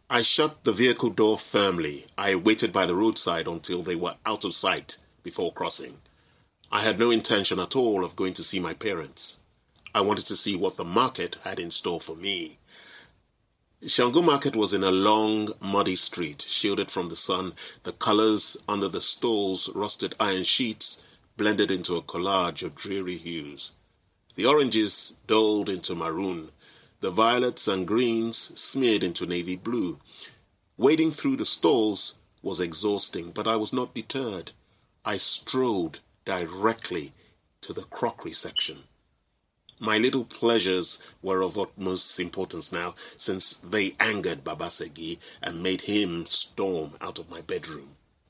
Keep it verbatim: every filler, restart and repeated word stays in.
I shut the vehicle door firmly. I waited by the roadside until they were out of sight before crossing. I had no intention at all of going to see my parents. I wanted to see what the market had in store for me. Shango Market was in a long, muddy street, shielded from the sun. The colors under the stalls, rusted iron sheets, blended into a collage of dreary hues. The oranges dulled into maroon, the violets and greens smeared into navy blue. Wading through the stalls was exhausting, but I was not deterred. I strode directly to the crockery section. My little pleasures were of utmost importance now, since they angered Baba Segi and made him storm out of my bedroom.